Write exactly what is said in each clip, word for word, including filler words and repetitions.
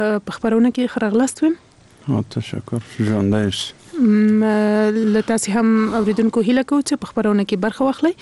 په خبرونه کې خراغلاست ویم. تشکر. ژوندی اوسئ. له تاسې هم اوریدونکو هیله کوو چې په خبرونه کې برخه واخلئ.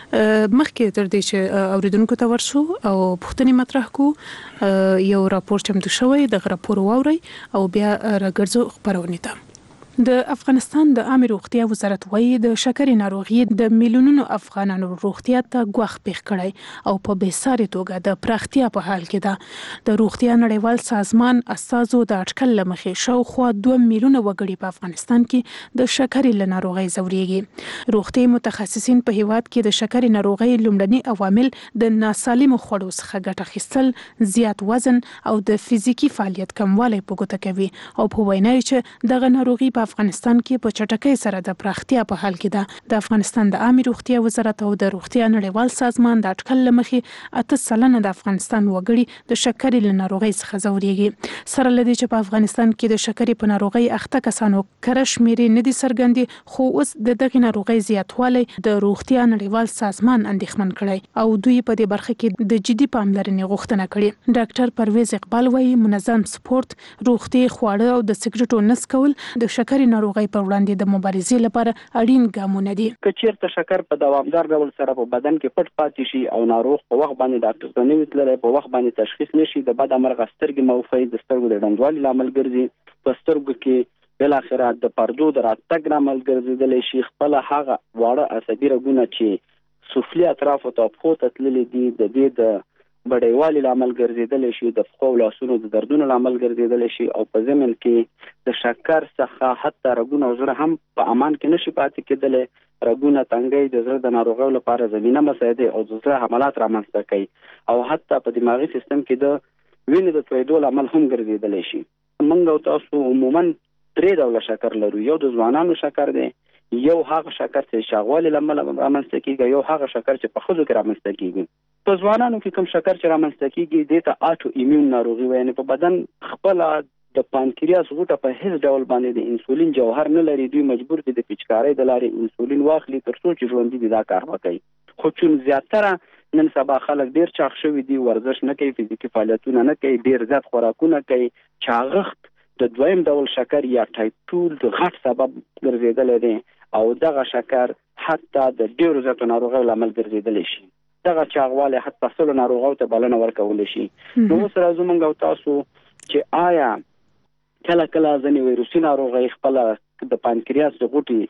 مخکې تر دې چې اوریدونکو ته ورشو او پوښتنې مطرح کړو، یو راپور چمتو شوی، دغه راپور واورئ او بیا راګرځو خبرونې ته. د افغانستان د عامه روغتیا وزارت وايي د شکرې ناروغي د میلیونونو افغانانو روغتیا ته ګواښ پیښ کړی او په بېساري توګه د پراختیا په حال کې ده. د روغتیا نړیوال سازمان استازو د اټکل له مخې شاوخوا دوه میلیونه وګړي په افغانستان کې د شکرې له ناروغۍ ځورېږي. روغتیايي متخصصین په هیواد کې د شکرې ناروغۍ لومړني عوامل د ناسالمو خوړو څخه ګټه اخیستل، زیات وزن او د فزیکي فعالیت کموالی په ګوته کوي او په وینا یې چې دغه ناروغي په افغانستان کې په چټکۍ سره د پراختیا په حال کې ده. د افغانستان د عامه روغتیا وزارت او د روغتیا نړیوال سازمان د اټکل له مخې اته سلنه د افغانستان وګړي د شکرې له ناروغۍ څخه ځورېږي. سره له دې چې په افغانستان کې د شکرې په ناروغۍ اخته کسانو کره شمېرې نه دي څرګندې، خو اوس د دغې ناروغۍ زیاتوالی د روغتیا نړیوال سازمان اندېښمن کړی او دوی په دې برخه کې د جدي پاملرنې غوښتنه کړې. ډاکټر پرویز اقبال وایي منظم سپورت، روغتي خواړه او د سګرټو نه څکول د شکرې ناروغۍ پر وړاندې د مبارزې لپاره اړین ګامونه دي. که چیرته شکر په دوامدار ډول سره په بدن کې پټ پاتې شي او ناروغ په وخت باندې ډاکټر ته نه وي تللی، په وخت باندې تشخیص نشي، د بد امرغه سترګې موفی د سترګو د ډنډوالي لامل ګرځي، په سترګو کې بالاخره د پردو د راتګ لامل ګرځېدلی شي. خپل هغه واړه عصبي رګونه چې سفلي اطرافو ته پښو ته تللي دي د دې د بډایوالي لامل ګرځېدلی شي، د پښو او لاسونو د دردونو لامل ګرځېدلی شي او په ضمن کې د شکر څخه حتی رګونه او زړه هم په امان کې نشي پاتې کېدلی. رګونه تنګۍ د زړه د ناروغیو لپاره زمینه مساعدې او د زړه حملات رامنځته کوي او حتی په دماغي سیستم کې د وینې د تویدو لامل هم ګرځېدلی شي. موږ او تاسو عموما درې ډوله شکر لرو. یو د ځوانانو شکر دی، یو هغه شکر چې شاغوالي لامل رامنځته کېږي، یو هغه شکر چې په ښځو کې رامنځته کېږي. په ځوانانو کې کوم شکر چې رامنځته کېږي دې ته آټو ایمیون ناروغي وایي، یعنې په بدن خپله د پانکریاس غوټه په هیڅ ډول باندې د انسولین جوهر نه لري. دوی مجبور دي د پیچکارۍ د لارې انسولین واخلي تر څو چې ژوندي دي دا کار وکړي. خو چون زیاتره نن سبا خلک ډیر چاغ شوي دي، ورزش نه کوي، فزیکي فعالیتونه نه کوي، ډیر زیات خوراکونه کوي. چاغښت د دویم ډول شکر یا ټایپ ټو د غټ سبب ګرځېدلی دی او دغه شکر حتی د ډیرو زیاتو ناروغیو لامل ګرځېدلی شي. دغه چاغوالی حتی سلو ناروغیو ته بلنه ورکولی شي. نو اوس راځو موږ او تاسو چې آیا کله کله ځینې ویروسي ناروغۍ خپله د پانکریاس د غوټې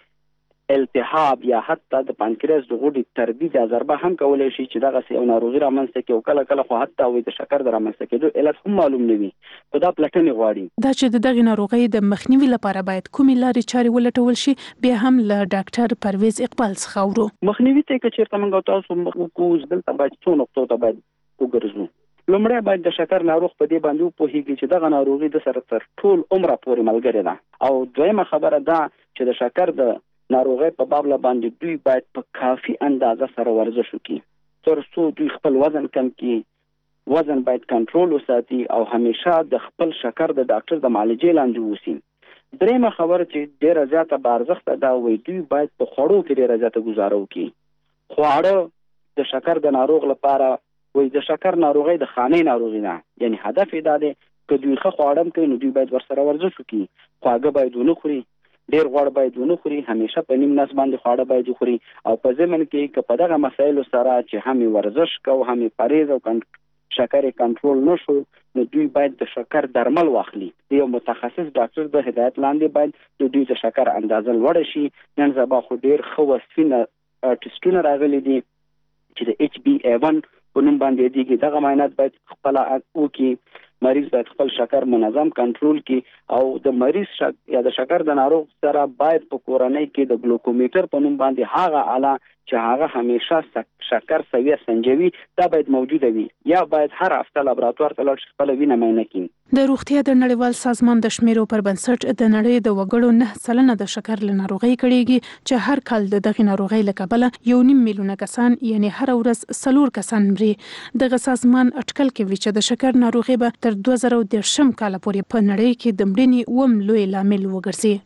التهاب یا حتی د پانکریاس د غوټې تردید یا ضربه هم کولی شي چې دغسې یو ناروغي رامنځته کړي او کله کله خو حتی وایي د شکر د رامنځته کېدو علت هم معلوم نه وي، خو دا پلټنې غواړي. دا چې د دغې ناروغۍ د مخنیوي لپاره باید کومې لارې چارې ولټول شي، بیا هم له ډاکټر پرویز اقبال څخه اورو. مخنیوي ته که چېرته موږ تاسو وکړو، دلته باید څو نقطو ته باید وګرځو. لومړی باید د شکر ناروغ په دې باندې وپوهېږي چې دغه ناروغي د سره تر ټول عمره پورې ملګرې ده. او دویمه خبره دا چې د شکر د ناروغۍ په باب باندې دوی باید په کافي اندازه سره ورزش وکړي تر څو دوی خپل وزن کم کړي. وزن باید کنټرول وساتي او همیشه د خپل شکر د ډاکټر د معالجې لاندې اوسي. درېیمه خبره چې ډېره زیاته با ارزښته ده، وایي دوی باید په خوړو کې ډېره زیاته ګزاره وکړي. خواړه د شکر د ناروغ لپاره وایي د شکر ناروغۍ د خانې ناروغي نه، یعنی هدف یې دا دی که دوی ښه خواړه هم کوي نو دوی باید ورسره ورزش وکړي. خواږه باید ونه خوري، ډېر غوړ باید ونه خوري، همیشه په نیم نس باندې خواړه باید وخوري. او په ضمن کې که په دغه مسایلو سره چې هم ورزش کوو هم پرهیز او شکر کنټرول نشو نو دوی باید د شکر درمل واخلي. د یو متخصص ډاکټر د هدایت لاندې باید د دوی د شکر اندازه لوړه شي. نن سبا خو ډېر ښه وصفي ټسټونه راغلي دي چې د ایچ بي اے ون په نوم باندې دیږي. دغه معاینات باید خپله وکړي. مریض باید خپل شکر منظم کنټرول کړي او د مریض شک یا د شکر د ناروغ سره باید په کورنۍ کې د ګلوکومیټر په نوم باندې هغه آله چې هغه همیشه شکر سویه سنجوي دا باید موجوده وي، یا باید هر هفته لابراتوار ته لاړ شي خپله وینه معاینه کړي. د روغتیا د نړیوال سازمان د شمیرو پر بنسټ د نړۍ د وګړو نه سلنه د شکر له ناروغۍ کړيږي چې هر کال د دغې ناروغۍ له کبله یو نیم میلیونه کسان یعنی هر ورځ څلور کسان مري. دغه سازمان اټکل کوي چې د شکر ناروغي به تر دوه زره دېرشم کال پورې په نړۍ کې د مړینې اووم لوی لامل وګرځي.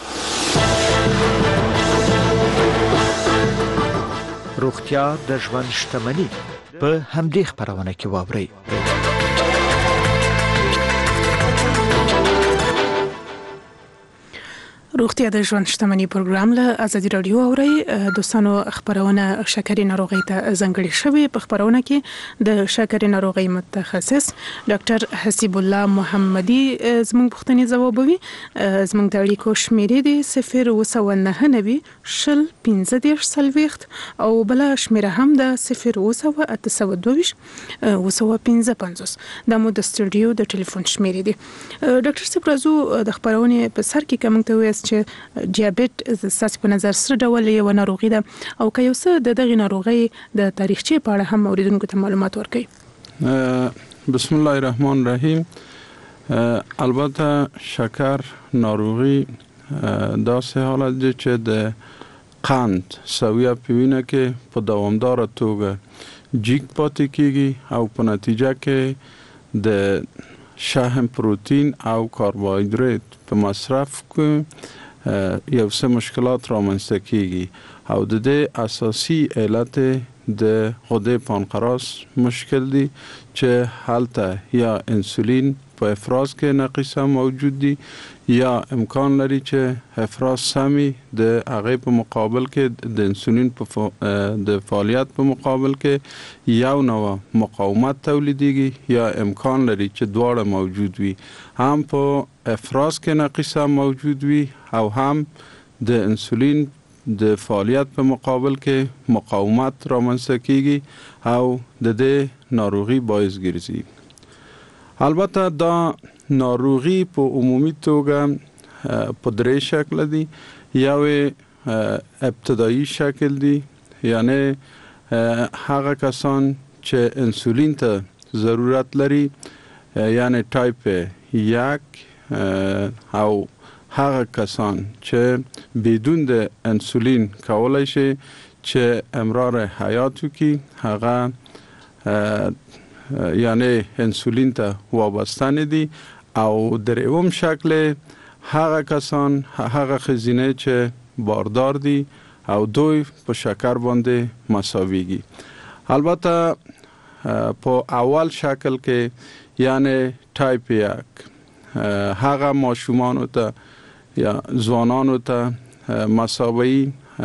روغتیا د ژوند شتمني په همدې خبرونه کې واورئ. روغتیا د ژوند شتمنۍ پروګرام له ازادي رادیو اوري دوستانو خبرونه شکرې ناروغي ته ځانګړې شوې په خبرونه کې د شکرې ناروغي متخصص ډاکټر حسیب الله محمدي زموږ پوښتنې ځوابوي. زموږ د اړیکو شمیرې دي صفر اووه نهه نوي شل پنځه دېرش څلوېښت او بل شمیره هم د صفر اووه اته سوه دوه ویشت اووه پنځه پنځوس د مو د سټوډیو د ټلیفون شمیرې دي. ډاکټر صاحب راځو د خبرونه په سر کې کوم ته وایي چې دیابېت ساس په نظر سره ډول یو ناروغي ده او که یو څه د دغه ناروغي د تاریخچه په اړه هم اوریدونکو ته معلومات ورکړي. بسم الله الرحمن الرحیم. البته شکر ناروغي داسې حالت دی چې د قند سویه په وینه کې په دوامدار توګه جیګ پاتې کیږي او په نتیجه کې د شحم پروتین او کاربوهایدریت په مصرف کې یو څه مشکلات رامنځته کیږي او د دې اساسي علت د غده پانقراس مشکل دی چې حالته یا انسولین په افراز کې ناقصه موجود دی یا امکان لري چې افراز سمی د هغه په مقابل کې د انسولین په د فعالیت په مقابل کې یو نوع مقاومت تولیديږي یا امکان لري چې دواړه موجود وي، هم په افراز کې ناقصه موجود وي او هم د انسولین د فعالیت په مقابل کې مقاومت رامنځته کیږي او د دې ناروغي باعث ګرځي. البته دا ناروغي په عمومي توګه په درې شکل دي. یو ابتدایي شکل دی، یعنی هغه کسان چې انسولین ته ضرورت لري، یعنی ټایپ یک، او هغه کسان چې بدون د انسولین کولای شي چې امرار حیات وکړي، هغه یعنی انسولین ته وابسته نه دي. او درېیم شکل هغه کسان هغه ښځینه چې باردار دي او دوی په شکر باندې مساویږي. البته په اول شکل کې یعنی ټایپ یک هغه ماشومانو ته یا ځوانانو ته مساوي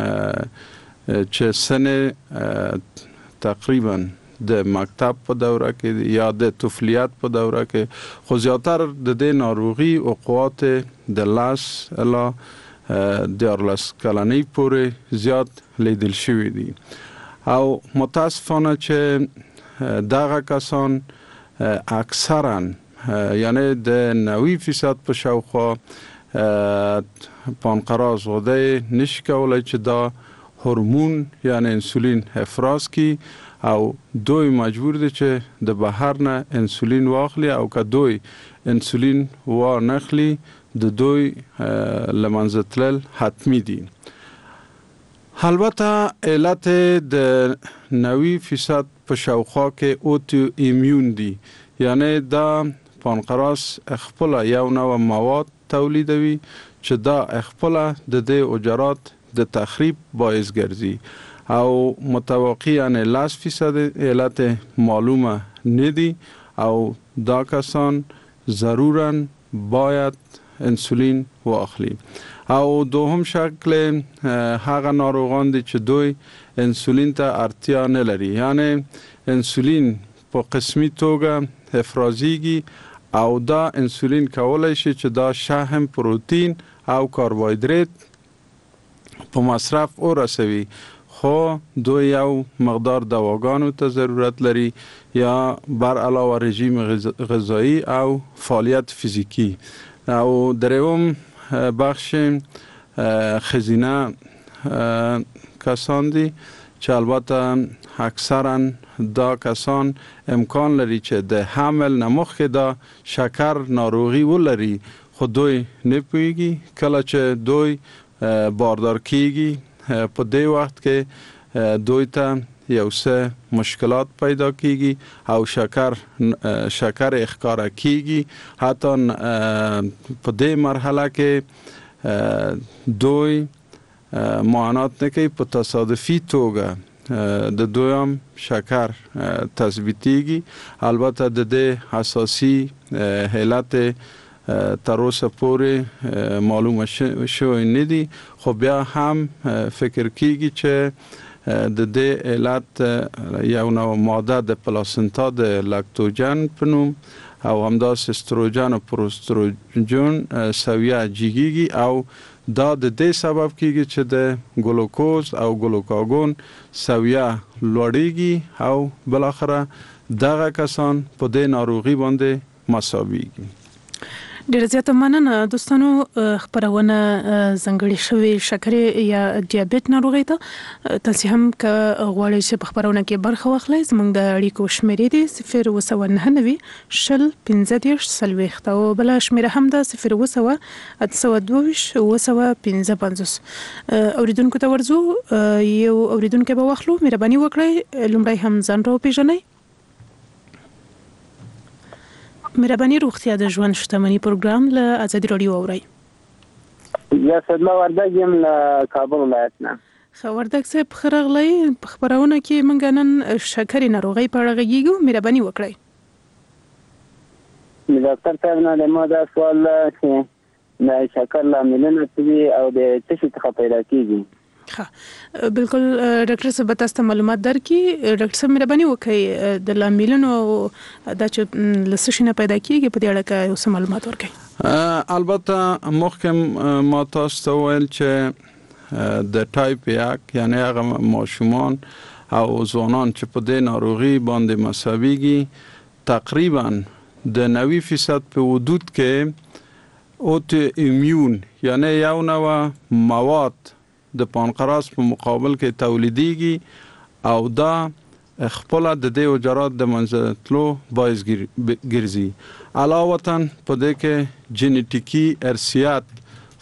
چې سن تقریبا د مکتب په دوره کې یا د طفولیت په دوره کې، خو زیاتر د دې ناروغي اوقات د لاس الا دیارلس کلنۍ پورې زیات لیدل شوی دي. او متاسفانه چې دغه کسان اکثرا یعنی د نوي فیصد په شاوخوا پانقراس غده نشي کولای چې دا هورمون یعنی انسولین افراز کی او دوی مجبور دي چې د بهر نه انسولین واخلي او که دوی انسولین و نخلي د دوی لمنځه تلل حتمی دي. البته علت د نوي فیصد په شاوخوا کې اوتو ایمیون دي، یعنی دا پانقراس خپل یو نوع مواد تولیدوي چې دا خپل د دې حجرات د تخریب باعث ګرځي او متوقع یعنی لاس فیصد علت معلومه ندی او دا کسان ضروراً باید انسولین واخلي. او دوهم شکل هغه ناروغان دي چې دوی انسولین ته اړتیا نه لري، یعنی انسولین په قسمی توګه افرازیږي او دا انسولین کولای شي چې دا شحم پروتین او کاربوهایدریت په مصرف ورسوي، خو دوی یو مقدار دواګانو ته ضرورت لري یا بر علاوه رژیم غذایی او فعالیت فیزیکی. او درېیم بخش ښځینه کسان دي چې البته اکثرا دا کسان امکان لري چې د حمل نه مخکې دا شکر ناروغي ولري، خو دوی نه پوهیږي. کله چې دوی باردار کیږي په دې وخت کې دوی ته یو څه مشکلات پیدا کیږي او شکر شکر اخکار کیږي. حتی په دې مرحله کې دوی معاینات نه کوي، په تصادفي توګه د دویم شکر تثبیتیږي. البته د دې اساسي علت تر اوسه پورې معلومه شوی نه دي، خو بیا هم فکر کیږي چې د دې علت یو نوع ماده د پلاسنتا د لاکتوجن په نوم او همداسې استروجن او پروستروجن سویه جګیږي او دا د دې سبب کیږي چې د ګلوکوز او ګلوکاګون سویه لوړیږي او بالاخره دغه کسان په دې ناروغي باندې مصابيږي. ډیر زیاته مننه دوستانو. خبرونه زنګړې شوې شکرې یا دیابېت ناروغي ته تاسو هم ک غواړئ چې په خبرونه کې برخه واخلئ. زموږ د اړیکو شمیرې دي صفر اووه نهه نوي شل پنځه دېرش څلوېښت او بل شمیره هم ده صفر اووه اته سوه دوه ویشت اووه سوه پنځه پنځوس. اوریدونکو ته ورځو، یو اوریدونکو به واخلو. مهرباني وکړئ لومړی هم ځان راوپېژنئ. مهرباني روغتیا د ژوند شتمنۍ پروګرام له ازادي رادیو اورئ. یا صدما وردګ یم له کابل ولایت نه. وردګ صاحب خرغلی په خبرونه کې موږ نن شکرې ناروغي په اړه غږیږو. مهرباني وکړئ. ډاکټر صاحب نه د ما دا سوال چې د شکر لاملونه څه دي او د څه شي څخه پیدا کیږي؟ ها بالکل ډاکټر صاحب تاسو معلومات درکې. ډاکټر صاحب مهرباني وکړئ د لاملونو دا چې لسشنه پیدا کیږي په دې اړه کې اوس معلومات ورکړئ. البته مخکې ما تاسو ته ویل چې د ټایپ یک یعنی هغه ماشومان او ځوانان چې په دې ناروغي باندې مصابيږي تقریبا د نوي فیصد په حدود کې اوتو ایمیون یعنی یو نوع مواد د پانقراس په مقابل کې تولیديږي او دا خپل د دې حجرات د منځ تلو باعث ګرځي. علاوه په دې کې جنټیکي ارثیات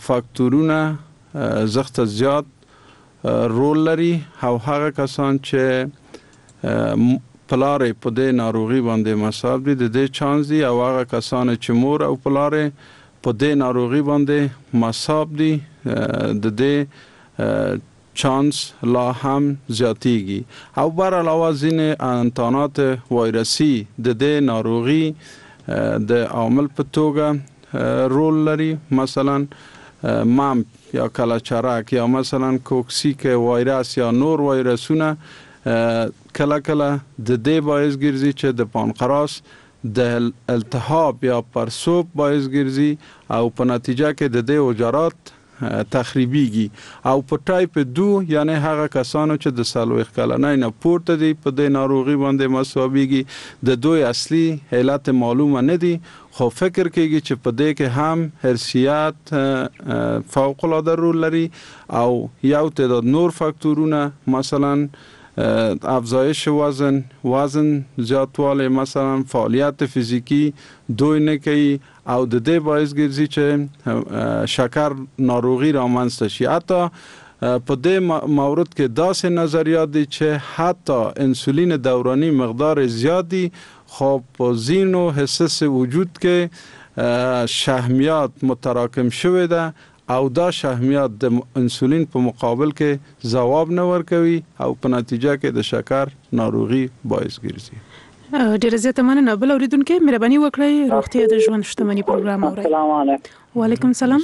فاکتورونه زغت زیات رول لري او هغه کسان چې پلارې په دې ناروغي باندې مصاب دي د دې چانس دي او هغه کسان چې مور او پلارې په دې ناروغي باندې مصاب دي د دې چانس لا هم زیاتیږي. او بر علاوه ځینې انتانات وایرسي د دې ناروغي د عامل په توګه رول لري، مثلا ممپ یا کلچرک یا مثلا کوکسیک وایرس یا نور وایرسونه کله کله د دې باعث ګرځي چې د پانقراس د التهاب یا پرسوب باعث ګرځي او په نتیجه کې د دې حجرات تخریبیږي. او په ټایپ دو یعنی هغه کسانو چې د څلوېښت کلنۍ نه پورته دي په دې ناروغي باندې مصابيږي د دوی اصلي علت معلومه نه دي، خو فکر کېږي چې په دې کې هم ارثیات فوق العاده رول لري او یو تعداد نور فاکتورونه مثلا افزایش وزن، وزن زیاتوالی، مثلا فعالیت فیزیکی دوی نه کوي او د دې باعث ګرځي چې شکر ناروغي رامنځته شي. حتی په دې مورد کې داسې نظریات دي چې حتی انسولین دورانی مقدار زیادی خو په ځینو حساس وجود کې شحمیات متراکم شوی ده او دا شحمیات د انسولین په مقابل کې ځواب نه ورکوي او په نتیجه کې د شکر ناروغي باعث ګرځي. ډیر زیاته مننه. بل اوریدونکو مهرباني وکړئ روغتیا د ژوند شتمنۍ پروګرام اورئ. السلام علیکم. وعلیکم السلام.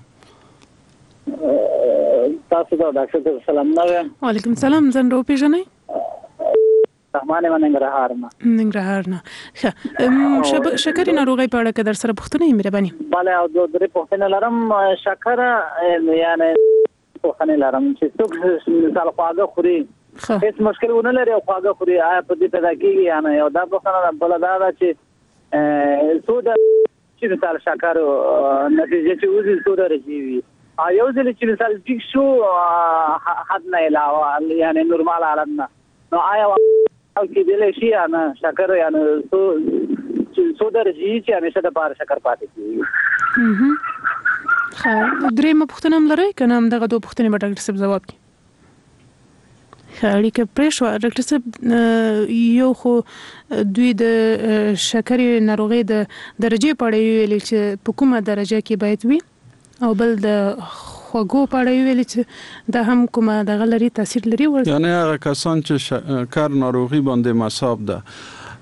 تاسو ته ډاکټر سلام نو. وعلیکم السلام. ځان راوپېژنئ. رحمان من ننګرهار نه. ننګرهار نه. ښه شکر ناروغي په اړه کې در سره پوښتنه مهرباني. bale او د درې پوښتنه لرم. شکر یعنی پوښتنه لرم چې څوک مثال خواږه خوري هیڅ مشکل ونه لري او خواږه خوري آیا په دې پیدا کیږي یا نه؟ یو دا پوښتنه بل دا ده چې سود چې مثال شکر نتیجه چې وزن سود راځي یو ځل چې مثال ټیک شو حد نه علاوه یعنی نورمال حالت نه نو آیا او کې دلې شي یا نه شکر یا نه سو سود راځي چې همیشه د بار شکر پاتې کیږي؟ ها درې مې پوښتنه هم لري کنه هم دغه دوه پوښتنې به ډاکټر صاحب جواب کړي. اړیکه پرېښوه. ډاکټر صاحب یو خو دوی د شکرې ناروغۍ د درجې په اړه ویلي چې په کومه درجه کې باید وي او بل د خوږو په اړه ویلي چې دا هم کومه دغه لري تاثیر لري. یعنی هغه کسان چې شکر ناروغي باندې مصاب ده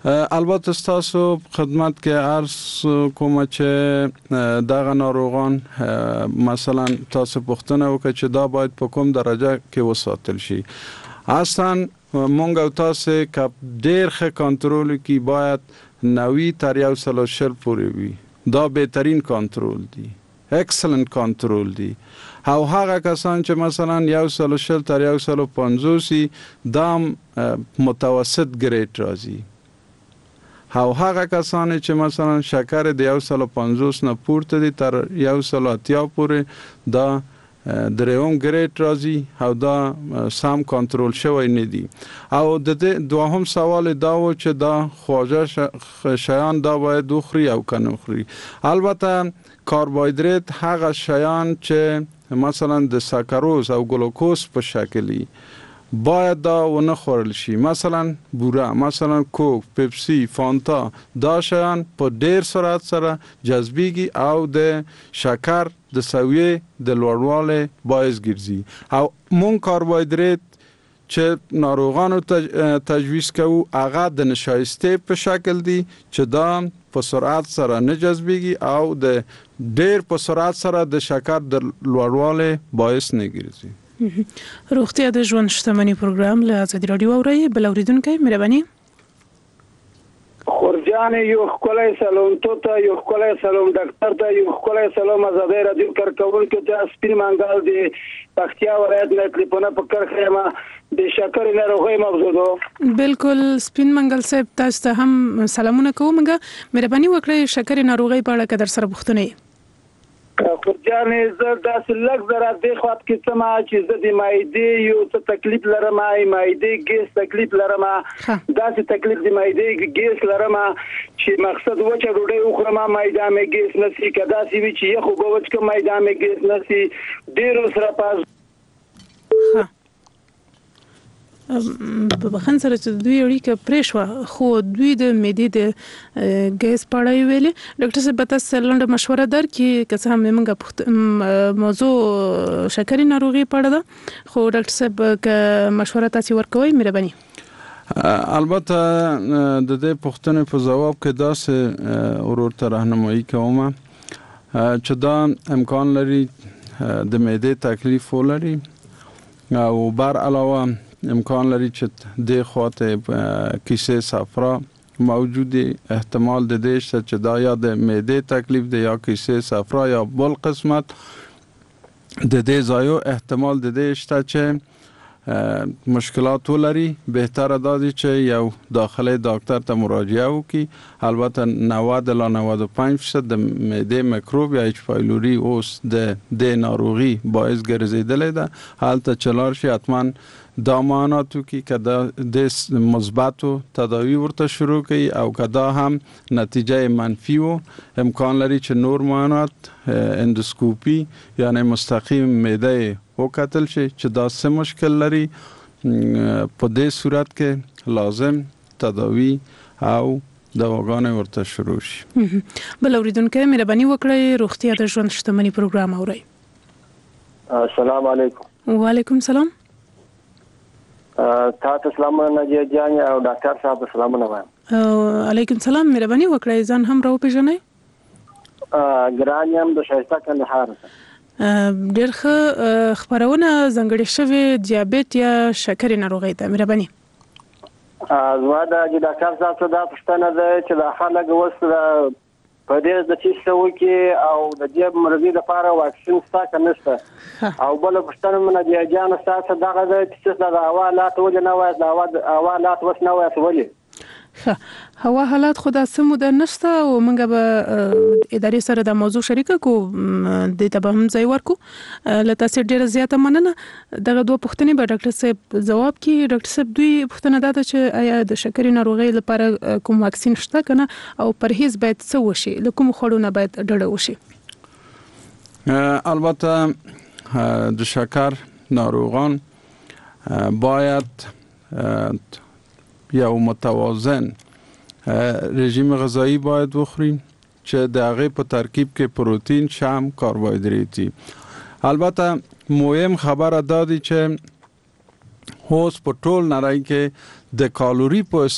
البته ستاسو خدمت کې عرض کوم چې دغه ناروغان مثلا تاسو پوښتنه وکړه چې دا باید په کوم درجه کې وساتل شي. اصلا مونږ او تاسو کپ ډیر ښه کنټرول کی باید نوي تر یو سل شل پورې وي. دا بهترین کنټرول دی، اکسلنت کنټرول دی. او هغه کسان چې مثلا یو سل شل تر یو سل پنځوس دا متوسط ګریډ راځي. او هغه کسان چې مثلا شکر د یو سل پنځوس نه پورته دي تر یو سل اتیا پورې دا درېوم ګریډ راځي او دا سم کنټرول شوی نه دي. او د دوهم سوال دا و چې دا خواجه شیان دا باید وخوري او کنه وخوري. البته کاربوهیدرات هغه شیان چې مثلا د سکروز او ګلوکوز په شکلی باید دا ونه خورل شي. مثلا بوره، مثلا کوک، پیپسی، فانتا، دا شیان په ډیر سرعت سره جذبیږي او د شکر د سویې د لوړوالي باعث ګرځي. او مون کاربوهیدرات چې ناروغانو تجویز کوو هغه د نشایسته په شکل دي چې دا په سرعت سره نه جذبیږي او د ډیر په سرعت سره د شکر د لوړوالي باعث نه ګرځي. روغتیا د ژوند شتمنۍ پروګرام له ازادي رادیو اوري. بل اوریدونکو مهرباني. خورجان یو خولای سلام ته، یو خولای سلام ډاکټر ته، یو خولای سلام ازادي رادیو کارکون کې چې سپین منګال دی پختیا ولایت نه ټلیفون په کرخه ما د شکر ناروغي موضوع ده. بالکل سپین منګال صاحب تاسو ته هم سلامونه کوم. مهرباني وکړئ شکر ناروغي په اړه کدر سره پوښتنه. خورجان زه داسې لږ زره د خواط کې سما چې زه د معدې یو څه تکلیف لرم، معدې ګیس تکلیف لرم، داسې تکلیف د معدې ګیس لرم چې مقصد و چې ډوډۍ وخورم معده مې ګیس نسی، کدا سی وی چې یو غوچ کې معده مې ګیس نسی ډیر سره پاس. ها په بخښن سره چې دوی اړیکه پرېښوه خو دوی د معدې د ګیس په اړه ویلي. ډاکټر صاحب تاسو لنډه مشوره درکړي که څه هم موږ موضوع شکرې ناروغي په اړه ده، خو ډاکټر صاحب که مشوره تاسو ورکوي مهرباني. البته د دې پوښتنې په جواب کې داسې ورور ته راهنمایي کوم چې دا امکان لري د معدې تکلیف ولري او بر علاوه امکان لري چې د خواته کیسه صفرا موجودی احتمال د دې چې دا یا د معدې تکلیف دی یا کیسه صفرا یا بل قسمت د دې ځایو احتمال د دې شته چې مشکلات ولري. بهتره دا دی چې یو داخلي ډاکټر ته مراجعه وکړي. البته نود الی نود و پنج درصد د معدې میکروب یا اچ پایلوری اوس د د ناروغي باعث ګرځیدلې ده. حالت چلار شي حتما دا معناتو کې کدا د مثبتو تداوی ورته شروع کړي او کدا هم نتیجه منفی وو امکان لري چې نور معنات اندوسکوپی یعنی مستقیم معده وکتل شي چې دا څه مشکل لري. په دې صورت کې لازم تداوی او دواګانې ورته شروع شي. بل اوریدونکو مهرباني وکړئ روغتیا د ژوند شتمنۍ پروګرام اورئ. السلام علیکم. وعلیکم السلام. تاسو سلام نجیب جان او ډاکټر صاحب سلام نه وایم. علیکم السلام. مهرباني وکړئ ځان هم راو پیژنئ. ګران یم د شایسته کندهار. ډېر ښه خبرونه ځانګړې شوې دیابت یا شکر ناروغي ته مهرباني. زما د ډاکټر صاحب څخه دا پوښتنه ده چې د خلک وسره په دې د چې څو کې او د دې مرضی لپاره واکسین ستا کنيسته او بل پښتنه من دي جان ستا دغه د چې د حوالات ول نه وای د حوالات وس نه وای ولې ښه هوا حالات خدا سمو د نشته او موږ به ادارې سره د موضوع شریکه کو د ته هم ځای ورکو. لته سره ډیره زیاته مننه. دغه دوه پوښتنې به ډاکټر صاحب جواب کړي. ډاکټر صاحب دوی پوښتنه ده چې آیا د شکرې ناروغي لپاره کوم واکسین شته کنه او پرهیز باید څه وشي، له کوم خوړو نه باید ډډه وشي؟ البته د شکر ناروغان باید یا متوازن رژیم غذایی باید بخوریم چې د هغه په ترکیب کې پروتین، شحم، کاربوهیدراتي. البته مهم خبره دا دی چې اوس په ټول نړۍ کې د کالوري په حساب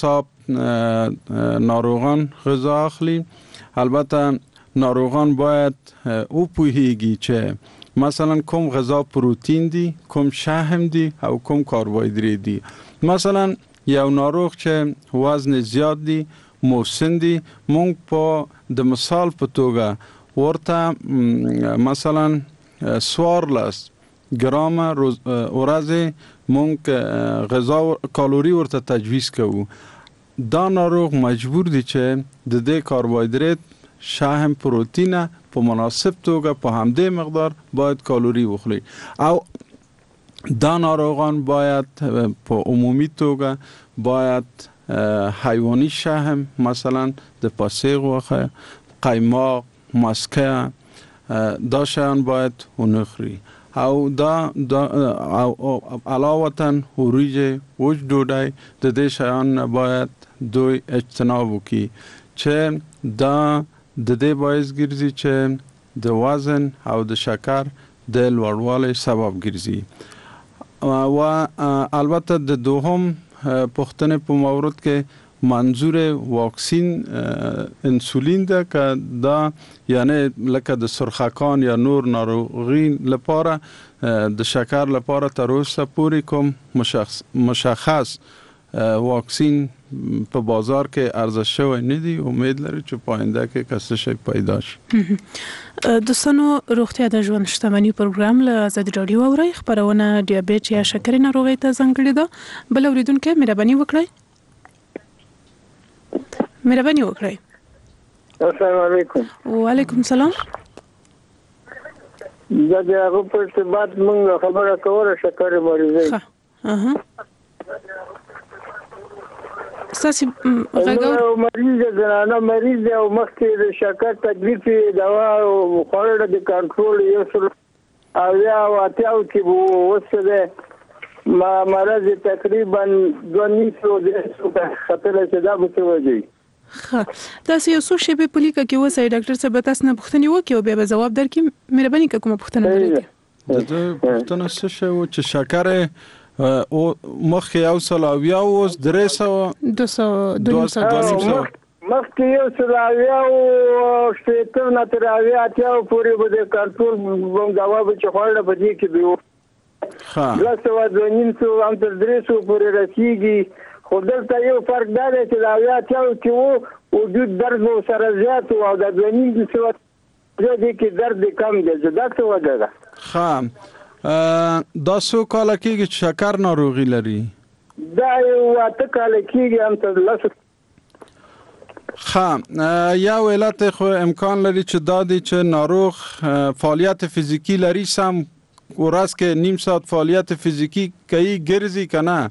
ناروغان غذا اخلي. البته ناروغان باید او پوهیگی چه مثلا کم غذا پروتین دی، کم شحم دی او کم کربوهیدرات دی. مثلا یو ناروغ چه وزن زیاد دی مسن دی، مونږ په د مثال په توګه ورته مثلا سوارلس گرام روز ورځ مونږ غذا کالوري ورته تجویز کوو. دا ناروغ مجبور دی چې د دې کربوهیدرات، شحم، پروتین په مناسب توګه په همدې مقدار باید کالوري وخوري. او دا ناروغان باید په عمومی توګه باید حیوانی شحم مثلا د پسه غوښه، قیماق، مسکه دا شیان باید ونخوري. او دا, دا او علاوه وریج، وچ ډوډۍ د دې شیان باید دوی اجتناب وکړي چې دا د دې باعث ګرځي چې د وزن او د شکر د لوړوالي سبب ګرځي. و البته د دوهم پوښتنې په مورد کې منظور واکسین انسولین ده که دا یعنی لکه د سرخکان یا نور ناروغین لپاره د شکر لپاره تر اوسه پورې کوم مشخص مشخص واکسین په بازار کې عرضه شوی نه دی. امید لري چې په آینده کې کسه شي پیدا شي. دوستانو، روغتیا د ژوند شتمنۍ پروګرام له آزادي رادیو اوري. خبرونه ډیابیټ یا شکر ناروغۍ ته ځانګړې ده. بل اوریدونکو مهرباني وکړئ. مهرباني وکړئ. السلام علیکم. وعلیکم السلام. دا د هغه په ارتباط موږ خبره کوله شکر مریضي. ها اها ساسي غږ مریض زنانه مریض او مخکې د شکر تکلیف دوا او خوړل د کنټرول یو سر او یا واتیاو کې وو وسه ما مرض تقریبا دوه نیسو د خطر چې دا به وځي. ها تاسو یو څه شی په لیکه کې وسای ډاکټر صاحب تاسو نه پوښتنه وکړو به به جواب درکې. مهرباني کوم پوښتنه لرئ؟ د پوښتنه څه شی و چې شکر او مخکې یو سل او یا اوس درې سوه دوه سوه دوه سوه مخکې یو سل او یا او شپېته نه تر اویا اتیا پورې به د کنټرول دوا به چې خوړله په دې کې به وو دوه سوه دوه نیم سوه هم تر درې سوه پورې رسېږي. خو دلته یو فرق دا دی چې د اویا اتیاو کې وو وجود درد به سره زیات و او د دوه نیم سوه دې کې درد کم دی. دا څه وجه ده؟ ښه دا څو کاله کېږي چې شکر ناروغي لري؟ دا یو اته کاله کېږي هم تر لسو. ښه یو علت خو امکان لري چې دا دی چې ناروغ فعالیت فزیکی لري، سم ورځ کې نیم ساعت فعالیت فزیکی کوي ګرځي که نه؟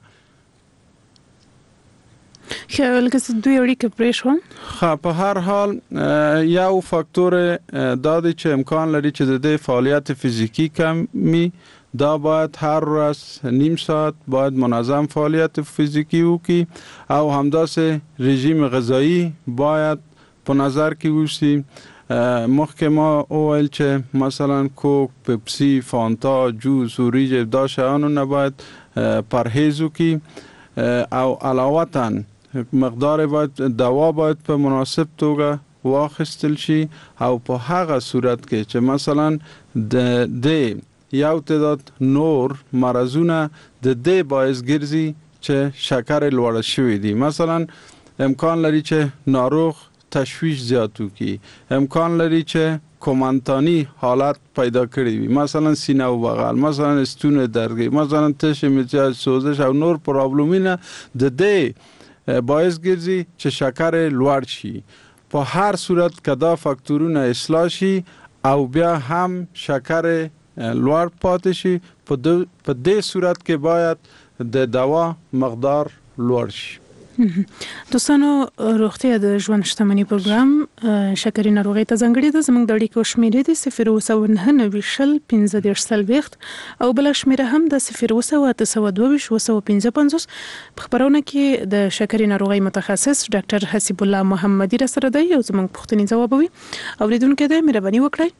ښه لکه دوی اړیکه پرې شوه. ښه په هر حال یو فاکتور دا دی چې امکان لري چې د دې فعالیت فزیکی کمی دا باید هر ورځ نیم ساعت باید منظم فعالیت فزیکی وکړي او همداسې رژیم غذایی باید په نظر کې وشي. مخکې ما وویل چې مثلا کوک، پپسی، فانتا، جوس، اوریج دا شیانو نه باید پرهیز وکړي او علاوه مقدار باید دوا باید په مناسب توګه واخیستل شي او په هغه صورت کې چې مثلا د د یو تعداد نور مرزونه د دې باعث ګرځي چې شکر لوړ شوی دی. مثلا امکان لري چې ناروغ تشویش زیات وکړي، امکان لري چې کومانتانی حالت پیدا کړی وي، مثلا سینه او بغل، مثلا ستونه درد، مثلا تش مزاج، سوزش او نور پرابلمونه د دې باعث ګرځي چې شکر لوړ شي. په هر صورت که دا فاکتورونه اصلاح شي او بیا هم شکر لوړ پاتې شي، په دې صورت کې باید د دوا مقدار لوړ شي. دوستانو، روغتیا د ژوند شتمنۍ پروګرام شکرې ناروغۍ ته ځانګړې ده. زموږ د اړیکو شمیرې دي صفر اووه سوه نهه نوي شل پنځه دېرش څلوېښت او بله شمیره هم د صفر اووه سوه اته سوه دوه ویشت اووه سوه پنځه پنځوس. په خبرونه کې د شکرې ناروغۍ متخصص ډاکټر حسیب الله محمدي را سره دی او زموږ پوښتنې ځوابوي. اوریدونکو دی مهرباني وکړئ.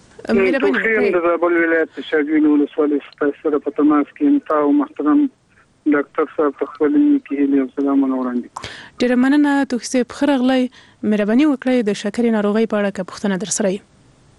مهرباني وکړئ. د زابل ولایت شاګین ولسوالۍ سره په تماس کې انتا او محترم ډاکټر صاحب ته خپل نیکی هیله او سلامونه وړاندې. ډیره مننه توکسه بخرغلی مهرباني وکړئ د شکرې ناروغي په اړه که پوښتنه در سره وي.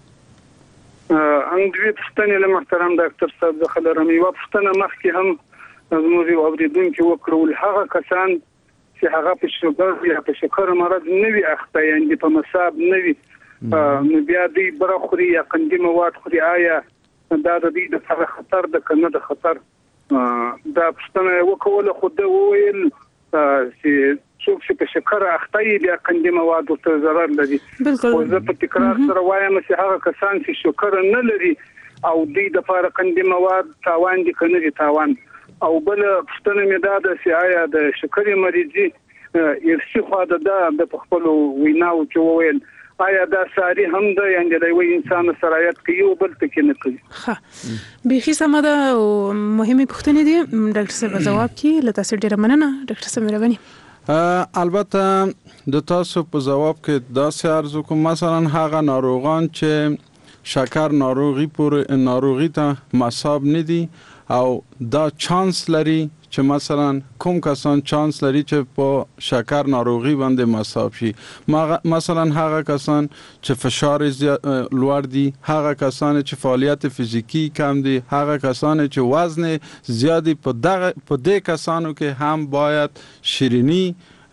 ان دوی پوښتنې له محترم ډاکټر صاحب څخه لرم. یو پوښتنه مخکې هم زموږ اوریدونکو وکړل، هغه کسان چې هغه په شوګر یا په شکر مرض نه وي اخته یعنی په مصاب نه وي نو بیا دوی برخوري یا قندي مواد خوري، آیا دا د دې د خطر د کنه د خطر دا پښتنه وکول خو د ویل چې څوک چې په شکر اخته بیا قندي مواد ته ضرر لري. او زه په تکرار سره وایم چې هغه کسان چې شکر نه لري او دوی د فار قندي مواد تاوان دي کنه دي تاوان. او بل پښتنه مې دا د سیایا د شکرې مریضي ارشي خو دا د خپل ویناو چې وویل آیا دا ساري هم ده یعنی د یو انسان سرایت کوي او بل تکي نه کوي. ها به سم ده او مهمه پښتنه دي ډاکټر صاحب جواب کی لته سره ډیره مننه ډاکټر صاحب مهرباني. البته د تاسو په جواب کې دا سارزو کوم مثلا هغه ناروغان چې شکر ناروغي پر ناروغي ته مصاب نه دي او دا چانس لري چې مثلا کوم کسان چانس لري چې په شکر ناروغي باندې مصاب شي، مثلا هغه کسان چې فشار لوړ دي، هغه کسان چې فعالیت فزیکی کم دي، هغه کسان چې وزن زیادی په دغه په دې کسانو کې هم باید شیرینی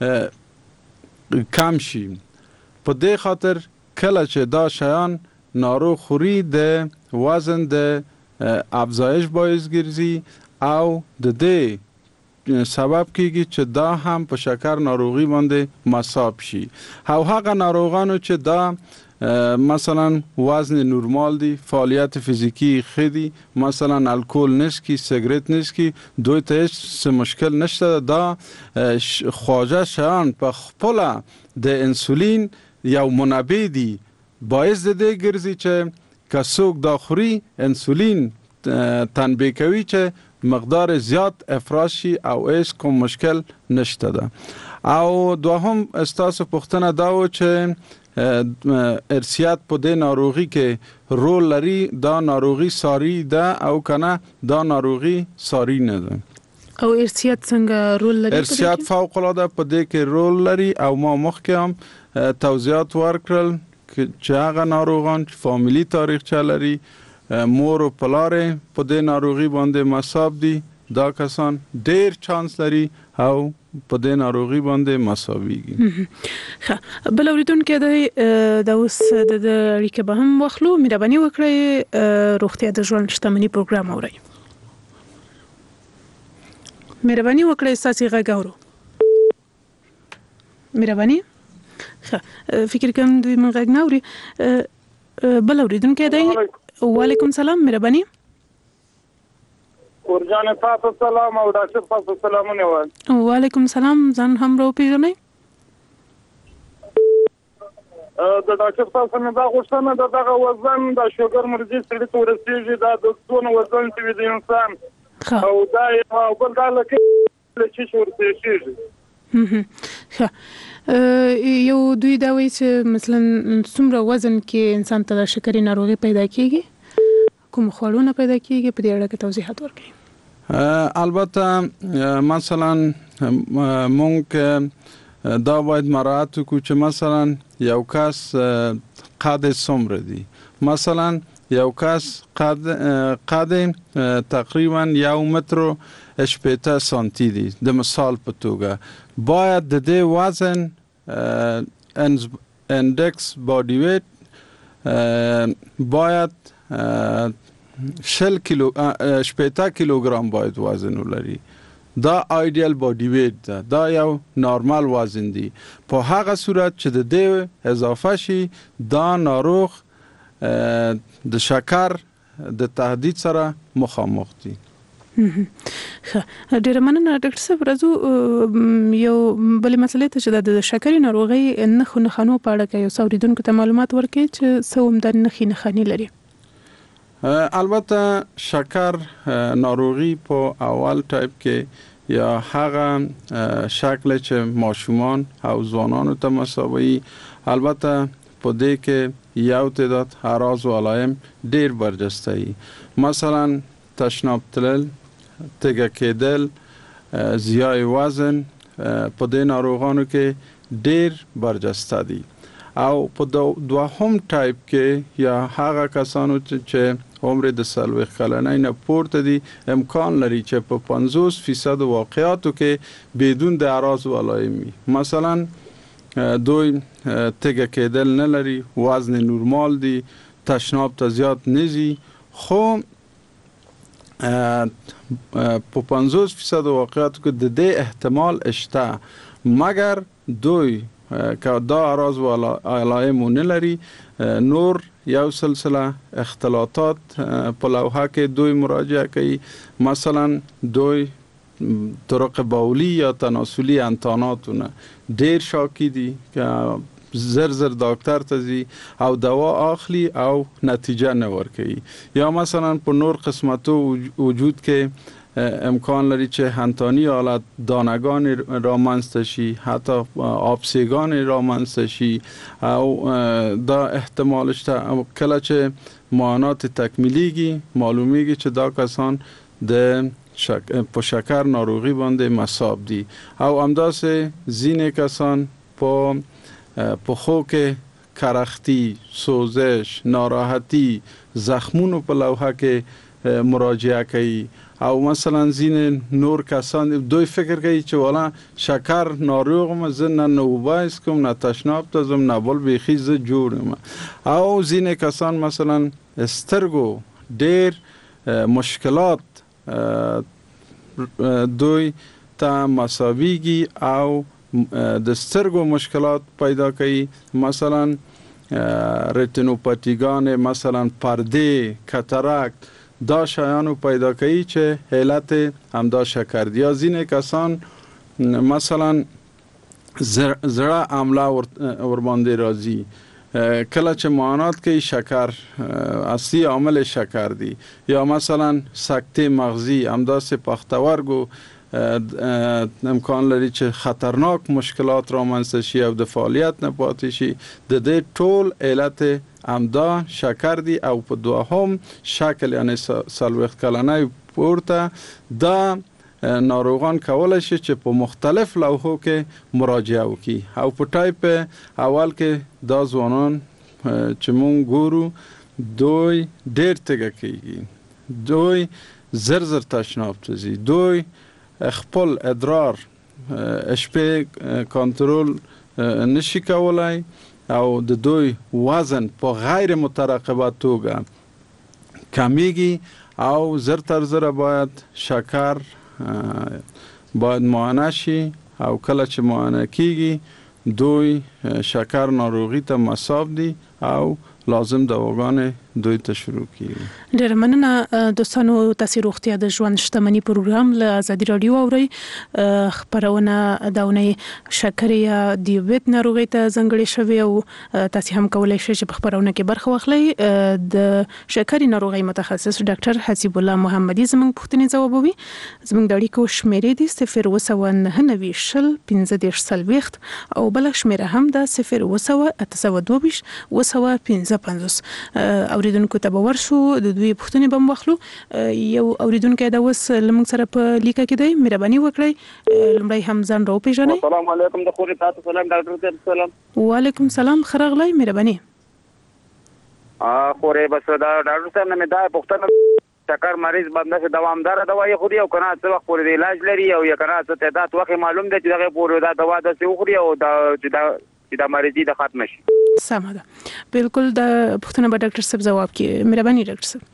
کم شي. په دې خاطر کله چې دا شیان ناروغ خوري د وزن د افزایش باعث ګرځي او د دې سبب کیږي چې دا هم په شکر ناروغي باندې مصاب شي. او هغه ناروغانو چې دا مثلا وزن نورمال دي، فعالیت فیزیکی خدي، مثلا الکل نسکی، سیگریت نسکی، دوی ته هیڅ مشکل نشته. دا خواجه شیان په خپل د انسولین یو منبه دي باعث د دې ګرځي چې کڅوک دا خوري انسولین تنبیه کوي چې مقدار زیات افراز شي او هیڅ کوم مشکل نشته ده. او دوهم استاسو پوښتنه دا و چې ارثیات په دې ناروغي کې رول لري، دا ناروغي ساری ده او کنه دا ناروغي ساری نه ده. او ارثیات څنګه رول لري؟ ارثیات فوق العاده په دې کې رول لري او ما مخکې هم توضیحات ورکړل چې هغه ناروغان چې فامیلی تاریخچه لري، مور او پلار په دې ناروغي باندې مصاب دي، دا کسان ډیر چانس لري او په دې ناروغي باندې مصابيږي. ښه بل اوریدونکو د د اوس د اړیکه به هم واخلو. مهرباني وکړئ روغتیا د ژوند شتمنۍ پروګرام اورئ. مهرباني وکړئ ساسي غاګورو. مهرباني فکر کوم دوی من غږ نه اوري. بل اوریدونکو دی. وعلیکم سلام مهرباني. ورجانه تاسو سلام او ډاکټر تاسو سلامونه وایي. وعلیکم سلام ځان هم رو پیژنئ. د ډاکټر تاسو نه دا غوښتنه ده دغه وزن د شوګر مرضی سړي ته ورسیږي دا د څونه وزن چې د انسان او دا یو بل دا لکه چې ورسیږي. یو دوی دا وایي چې مثلا څومره وزن کې انسان ته د شکرې ناروغي پیدا کیږي، کوم خواړونه پیدا کیږي، په دې اړه کې توضیحات ورکړئ. البته مثلا مونږ دا باید مراعات وکړو چې مثلا یو کس قد څومره دی. مثلا یو کس قد قد تقریبا یو متر و شپږ سانتی دی. د مثال په توګه باید د دې وزن اندکس باډي ویټ باید شل کیلو شپږ کیلوګرام باید وزن ولري. دا آیډیال باډي ویټ ده، دا یو نارمال وزن دی. په هغه صورت چې د دې اضافه شي دا ناروغ د شکر د تهدید سره مخامخ دي. ډیر مننه ډاکټر صاحب. راځو یو بلې مسلې ته چې د شکرې ناروغي نښو نښانو په اړه کې یو څو اوریدونکو ته معلومات ورکړي چې څه هم د نښې نښانې لري. البته شکر ناروغي په اول ټایپ کې یا هغه شکل چې ماشومان او ځوانانو ته مصابوي، البته په دې کې یو تعداد اعراض او علائم ډیر برجسته وي. مثلا تشناب تلل، تگه کېدل زیای وزن په دې ناروغانو کې ډیر برجسته دي. او په دوهم ټایپ کې یا هغه کسانو چې عمر د څلوېښت کلنۍ نه پورته دي امکان لري چې په پنځوس فیصد واقعاتو کې بدون د اعراض و علائم وي. مثلا دوی تږی کېدل نه لري، وزن نورمال دي، تشناب ته زیات نزي، خو په پنځوس فیصد واقعاتو کې د دې احتمال شته، مګر دوی که دا اعراض و علائم نه لري نور یو سلسله اختلاطات په لوحه کې دوی مراجعه کوي. مثلا دوی طرق بولی یا تناسلی انتاناتونه ډیر شاکی دي که زر زر دکتر ته ځي او دوا اخلي او نتیجه نه ورکوي. یا مثلا په نور قسمتو وجود کې امکان لري چې هنتانی حالت دانگان رامنځته شي، حتی آبسیگان رامنځته شي او دا احتمال شته. کله چې معاینات تکمیلیږي معلومیږي چې دا کسان د شک... په شکر ناروغي باندې مصاب دي. او همداسې ځینې کسان په پخو کې کرختی، سوزش، ناراحتی، زخمونو په لوحه کې مراجعه کوي. او مثلا ځین نور کسان دوی فکر کوي چې والا شکر ناروغم، زه نه نوبایس کوم، نه تشناب ته ځم، نه بل بیخي زه جوړم. او ځین کسان مثلا سترګو ډیر مشکلات دوی ته مساویږي او د سترګو مشکلات پیدا کوي. مثلا ریتینوپاتیگان، مثلا پرده، کاتاراکت، دا شایانو پیدا کوي چې علت همدا شکر دی. یا ځینې کسان مثلا زړه عمله ور باندې راځي، کله چې معاینات کوي شکر اصلي عامل شکر دی. یا مثلا سکته مغزی، همداسې پختورګو امکان لري چې خطرناک مشکلات رامنځته شي او د فعالیت نه پاتې شي. د دې ټول علت همدا شکر دی. او په دوهم شکل یعنی څلوېښت کلنۍ پورته دا ناروغان کولای شي چې په مختلف لوحو کې مراجعه وکړي. او په ټایپ اول کې دا ځوانان چې مونږ ګورو دوی ډیر تږی کیږي، دوی زر زر تشناب ته ځي، دوی خپل ادرار شپې کنټرول نشي کولای او د دوی وزن په غیر مترقبه توګه کمیږي. او زر تر زر باید شکر باید معاینه شي او کله چې معاینه کیږي دوی شکر ناروغي ته مصاب دي او لازم دواګانې دوی ته شروع کیږي. ډېر مننه دوستانو، تاسو روغتیا د ژوند شتمنۍ پروګرام له ازادي رادیو اورئ. خبرونه داونې شکر یا دیابت ناروغي ته ځانګړې شوی او تاسو هم کولای شئ چې په خبرونه کې برخه واخلئ. د شکر ناروغي متخصص ډاکټر حسیب الله محمدي زموږ پوښتنې ځوابوي. زموږ د اړیکو شمیرې دي صفر اووه سوه نهه نوي شل پنځه دېرش څلوېښت او بل شمیره هم ده صفر اووه سوه اته سوه دوه ویشت اووه سوه پنځه پنځوس. اوریدونکو ته به ورشو د دوی پوښتنې به واخلو. یو اوریدونکو دا اوس لمونږ سره په لیکه کې دی، مهرباني وکړئ لومړی هم ځان راو پیژنئ. السلام علیکم. د خوري تاسو سلام ډاکټر صاحب. سلام. وعلیکم سلام، خراغلی، مهرباني. ا خوري بس دا ډاکټر صاحب نه دا پوښتنه شکر مریض باندې چې دوامدار دوا یې خوري او کنه څه وخت پورې علاج لري او یا کنه څه تعداد وخت معلوم دی چې دغه پورې دا دوا د څه خوري او دا چې دا چې د مریضي د ختم شي. سمه ده، بالکل د پوښتنه به ډاکټر صاحب جواب کړي. مهرباني ډاکټر صاحب.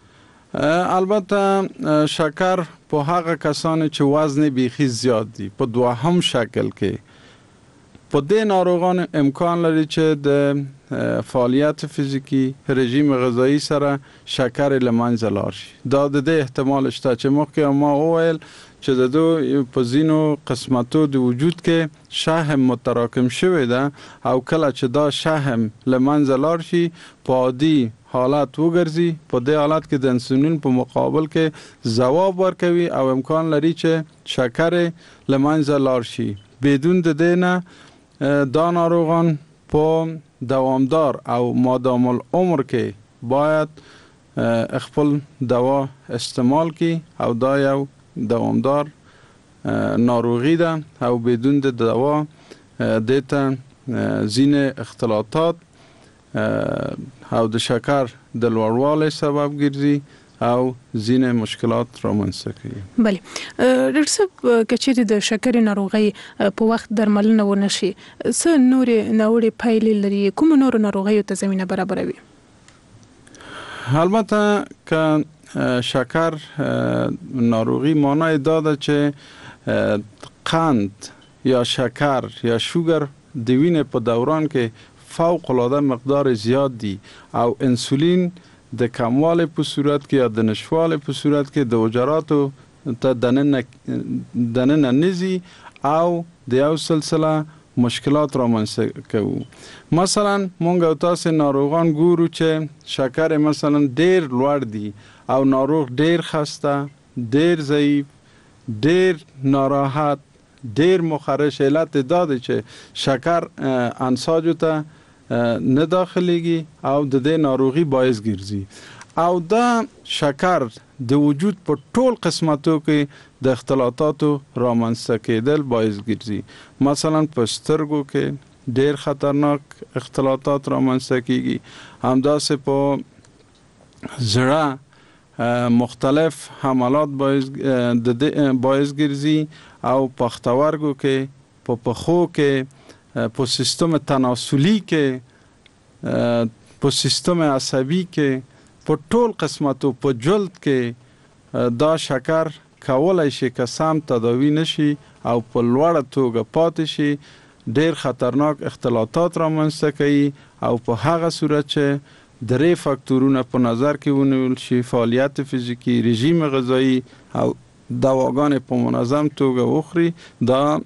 البته شکر په هغه کسانو چې وزن بیخي زیات دي په دوهم شکل کې په دې ناروغان امکان لري چې د فعالیت فزیکی رژیم غذایی سره شکر لمنځه لاړ شي. دا د دې احتمال شته چې مخکې ما وویل چې د دوی په ځینو قسمتو د وجود کې شحم متراکم شوی ده او کله چې دا شحم لمنځه لاړ شي په عادي حالت وګرځي، په دې حالت کې د انسولین په مقابل کې ځواب ورکوي او امکان لري چې شکر لمنځه لاړ شي. بدون د دې نه دا ناروغان په دوامدار او مادام العمر کې باید خپل دوا استعمال کی او دا یو دوامدار ناروغی ده او بدون د دوا دیتا زین اختلاطات او د شکر د لوړوالي سبب ګرځي او زین مشکلات رامنځته کوي. بله ډاکټر صاحب کچېرې د شکر ناروغي په وخت درملنه ونه شي څه نورې ناوړې پایلې لري کوم نور ناروغیو ته زمينه برابروي؟ البته که شکر ناروغی معنی داده چې قند یا شکر یا شوگر د وینې په دوران کې فوق العاده مقدار زیاد دی او انسولین د کموالی په صورت کې یا د نشوالي په صورت کې د حجراتو ته دننه نزي او د یو سلسله مشکلات رامنځته کوي. مثلا مونږ او تاسو ناروغان ګورو چې شکر مثلا ډیر لوړ دی او ناروغ ډیر خسته، ډیر ضعیف، ډیر ناراحت، ډیر مخرش علت داده چې شکر انساجو ته نه داخليږي او د دې ناروغي باعث ګرځي او دا شکر د وجود په ټول قسمتو کې د اختلاطاتو رامنځته کېدل باعث ګرځي. مثلا په سترګو کې ډیر خطرناک اختلاطات رامنځته کیږي، همداسې په زړه مختلف حملات باعث د باعث ګرځي او په پښتورګو کې، په پخو کې، په سیستم تناسلی کې، په سیستم عصبی کې، په ټول قسمتو په جلد کې دا شکر کولای شي که سم تداوی نشي او په لوړه توګه پاتې شي ډیر خطرناک اختلاطات رامنځته کوي او په هغه صورت چې درې فاکتورونه په نظر کې ونیول شي، فعالیت فیزیکی، رژیم غذایی او دواګان په منظم توګه وخوري، دا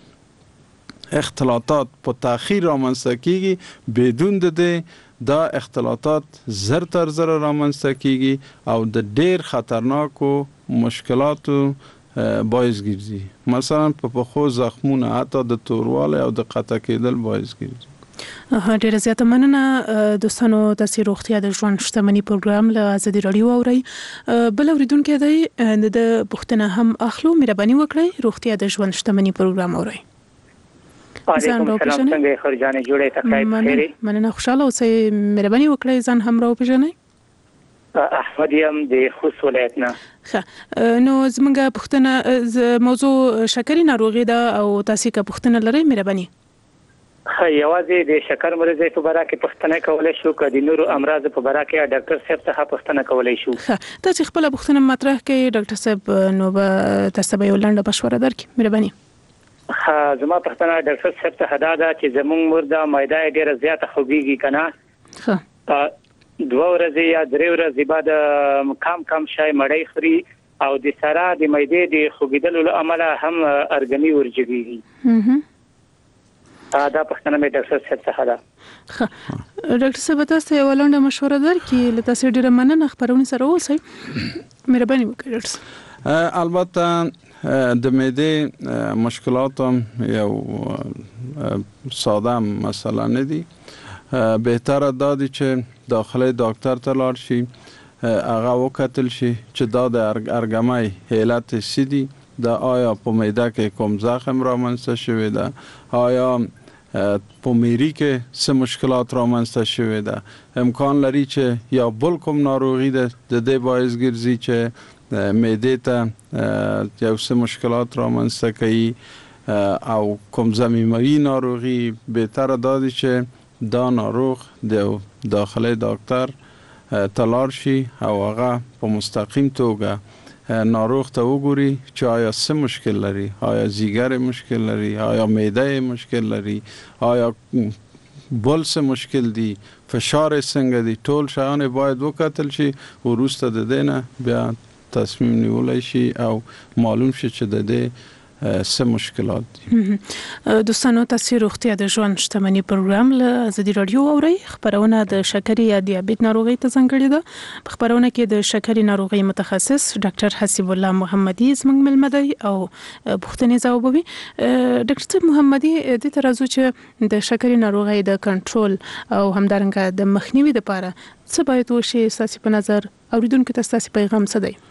اختلاطات په تأخیر رامنځته کیږي. بدون د دې دا اختلاطات زر تر زر رامنځته کیږي او د ډیر خطرناکو مشکلاتو باعث ګرځي. مثلا په پخو زخمونه حتی د توروالی او د قطع کېدل باعث ګرځي. ډیره زیاته مننه دوستانو. تاسو روغتیا د ژوند شتمنۍ پروګرام له ازادي رادیو اورئ. بل اوریدونکو دی د پښتنه هم اخلو، مهرباني وکړئ روغتیا د ژوند شتمنۍ پروګرام اورئ. ځان راو پیژنئ. څنګه خرجانې جوړې تکلیف خیری مننه، خوشاله اوسئ، مهرباني وکړئ ځان هم راو پیژنئ. احمد یم د خوست ولایت نه. ښه، نو زمونږ پښتنه موضوع شکرې ناروغي ده او تاسو که پښتنه لرئ مهرباني. ښه، یوازې د شکر مرض په باره کې پښتنه کولای شو که د نورو امراض په باره کې ډاکټر صاحب ته پښتنه کولای شو؟ ښه، تاسو خپل پښتنه مطرح کړئ ډاکټر صاحب نو به تاسو به یو لنډه مشوره درکړي. مهرباني. ها زما پښتنه ډاکټر صاحب ته هدا ده چې زموږ مرده معده ډیره زیاته خوږیږي کنه. ها دوه ورځې یا درې ورځې بعد کم کم شای مړی خوري او د سره د معده د خوږیدلو له امله هم ارګنی ورجګيږي. ها دا پښتنه مې ډاکټر صاحب ته هدا. ډاکټر صاحب تاسو یو لنډه مشوره درکړي، لته تاسو ډیره مننه خبرونه سره اوسئ. مهرباني وکړئ ډاکټر صاحب. البته د معده مشکلات هم یو ساده مسئله نه دي. بهتره دادی چې داخله دکتر ته لاړ شي، هغه وکتل شي چې دا د ارګمای حالت سیدی دا آیا په معده کې کوم زخم رامنځته شوی ده، آیا په میری کې څه مشکلات رامنځته شوی ده، امکان لري چې یا بل کوم ناروغي ده د دې باعث ګرځي چې معده ته یو څه مشکلات رامنځته کوي او کوم ضمیموي ناروغي. بهتره دادی چې دا ناروغ د داخله دکتر تلار شي او هغه په مستقیم توګه ناروغ ته وګوري چې آیا څه مشکل لري، آیا زیګر مشکل لري، آیا معده مشکل لري، آیا بل څه مشکل دي، فشار څنګه دي، ټول شیان باید وکتل شي. وروسته د دې نه بیا تصمیم نیولای شي او معلوم شي چې د دې څه مشکلات دي. دوستانو تاسو روغتیا د ژوند شتمنۍ پروګرام له ازادي رادیو اورئ. خبرونه د شکرې یا دیابیت ناروغۍ ته ځانګړې ده. په خبرونه کې د شکرې ناروغۍ متخصص ډاکټر حسیب الله محمدي زموږ ملمه دی او پوښتنې ځوابوي. ډاکټر محمدي د ترازو چې د شکرې ناروغۍ د کنټرول او همدارنګه د مخنیوي لپاره څه باید وشي؟ تاسو په نظر اوریدونکو ته تاسو پیغام څه دی؟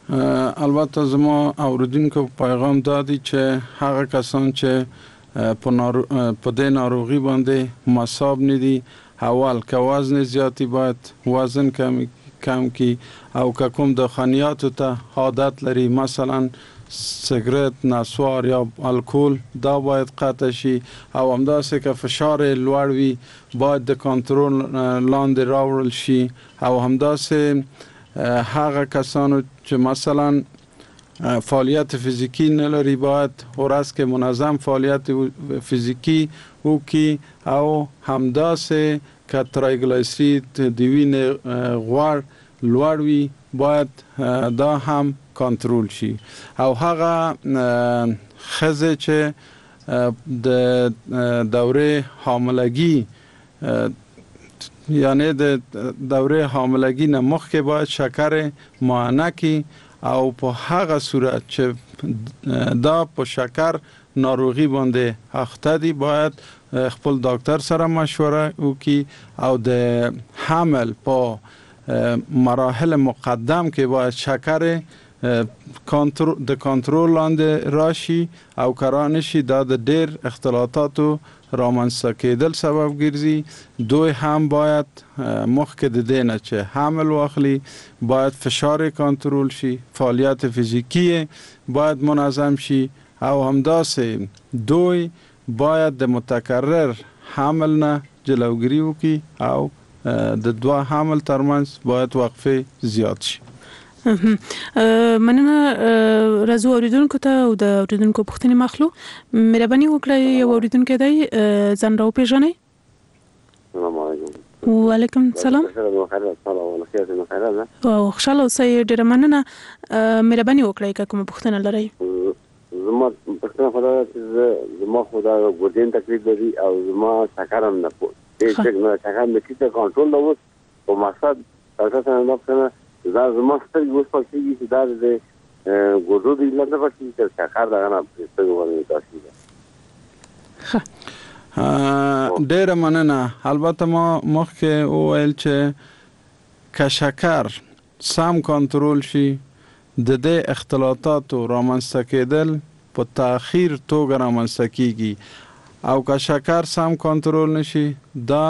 البته زما اوریدونکو پیغام دادی چې هغه کسان چې په نارو... په دې ناروغي باندې مصاب ندي، اول که وزن زیاتی باید وزن کم کم کی، او که کوم دخانیاتو ته عادت لري، مثلا سیگرت، نسوار یا الکل، دا باید قطع شي، او همداسې که فشار لوړ وي باید د کنټرول لاندې راوړل شي، او همداسې هغه کسانو چې مثلا فعالیت فیزیکی نلري باید ورځ کې منظم فعالیت فیزیکی وکړي، او همداسې که ترایګلیسیرید د وینې غوړ لوړ وي باید دا هم کنټرول شي، او هغه ښځې چې د دوره حاملگی یعنی د دوره حاملگی نه مخکې باید شکر معاینه کی، او په هغه صورت چې دا په شکر ناروغي باندې اخته دي باید خپل ډاکټر سره مشوره وکړي، او د حمل په مراحل مقدم کې باید شکر د کنټرول لاندې راشي، او کرانه شي دا د ډیر اختلاطاتو رامنځته کېدل سبب ګرځي. دوی هم باید مخکې د دې نه چې حمل واخلي باید فشار کنټرول شي، فعالیت فیزیکی باید منظم شي، او همداسې دوی باید د متکرر حمل نه جلوگیری وکړي، او د دوه حمل ترمنځ باید وقفه زیات شي. مننه. راځو اوریدونکو ته او د اوریدونکو پوښتنې مخلو. مهرباني وکړئ یو اوریدونکو دی ځان راو پیژنئ. السلام علیکم. وعلیکم السلام. او خوشاله اوسئ. ډیره مننه. مهرباني وکړئ که کومه پوښتنه لرئ. زما پښتنه خدای چې زما خدای ګردین تکلیف لري او زما شکر هم نه پوه دې چې نه شکر مې کیته کنټرول نو او مقصد تاسو نه نه زما زما ستاسو اوس پکې چې دا د ګردو د لږه پکې چې شکر دا نه ستاسو ورنه تاسو ښه ډېر مننه. البته ما مخکې وویل چې که شکر سم کنټرول شي د دې اختلاطاتو رامنځته کېدل په تأخیر توګه رامنځته کیږي، او که شکر سم کنټرول نشي دا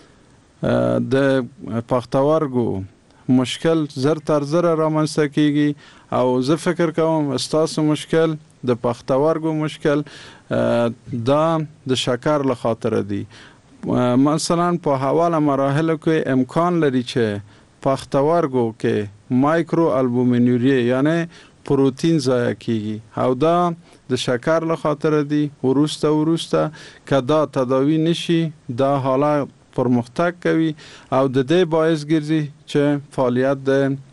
د پښتورګو مشکل زر تر زر رامنځته کیږي، او زه فکر کوم ستاسو مشکل د پښتورګو مشکل دا د شکر له خاطر دی. مثلا په حواله مراحل کې امکان لري چې پښتورګو کې مایکرو البومینوریا یعنی پروتین ضایع کیږي، او دا د شکر له خاطر دی. ورسته ورسته که دا تداوی نشي دا حالت پرمختګ کوي، او د دې باعث ګرځي چې فعالیت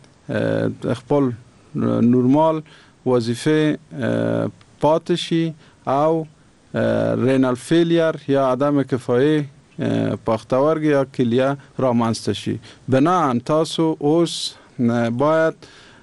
د خپل نورمال وظیفه پاتې شي، او رینال فیلیر یا عدم کفایه پښتورګي یا کلیه رامنځته شي. بناهن تاسو اوس باید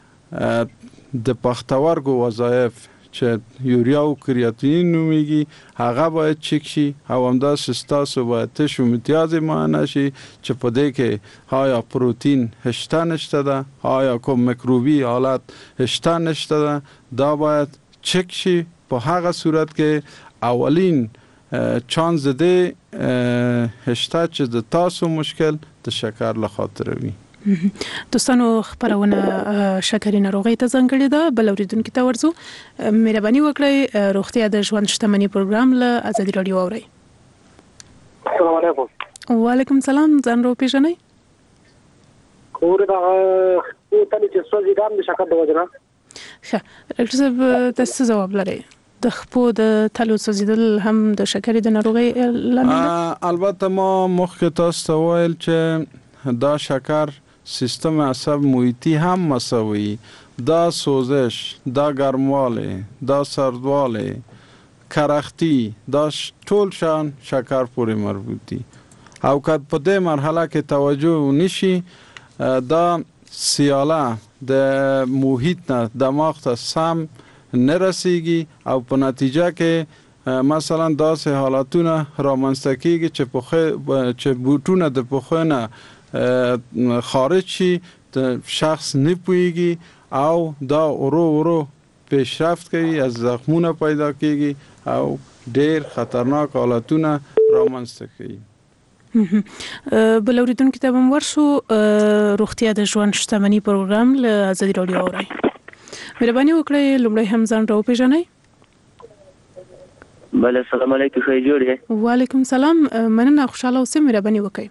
د پښتورګو وظایف چې یوریا او کریاتینین نومیږي هغه باید چک شي، او همداسې تاسو باید تشو امتیاز معاینه شي چې په دې کې آیا پروتین هشته نشته ده، آیا کوم میکروبي حالت هشته نشته ده، دا باید چک شي. په هغه صورت کې اولین چانس دې هشته چې د تاسو مشکل د شکر له خاطر وي. دوستانو خبرونه شکرې ناروغۍ ته ځانګړې ده. بل اوریدونکو ته ورځو. مهرباني وکړئ روغتیا د ژوند شتمنۍ پروګرام له ازادي رادیو اورئ. السلام علیکم. وعلیکم السلام. ځان راو پیژنئ. کور دا ته چې سوځي ګام د شکر د وجنه. ښه ډاکټر صاحب تاسو ځواب لرئ. د خپو د تلو سوځیدل هم د شکرې د ناروغۍ لامل ده؟ البته ما مخکې تاسو ته ویل چې دا شکر سیستم عصب محیطی هم مساوي، دا سوزش، دا ګرمواله، دا سردواله، کرختی، دا ټول شان شکر پورې مربوط دي. او که په دې مرحله کې توجه نشي دا سیاله د محیط نه دماغ ته سم نرسیږي، او په نتیجه کې مثلا داسې حالتونه رامنځته کیږي چې پخې چې بوټونه د پخې نه خارج شي، د شخص نه پوهیږي، او دا ورو ورو پیشرفت کوي، از زخمونه پیدا کیږي او ډیر خطرناک حالتونه رامنځته کوي. بل اوریدونکو ته هم ورشو روغتیا د ژوند شتمنۍ پروګرام له ازادي راډیو اوري. مهرباني وکړئ لومړی هم ځان راوپېژنئ. بله السلام علیکم، ښه جوړ یې؟ وعلیکم سلام، مننه، خوشاله اوسئ، مهرباني وکړئ.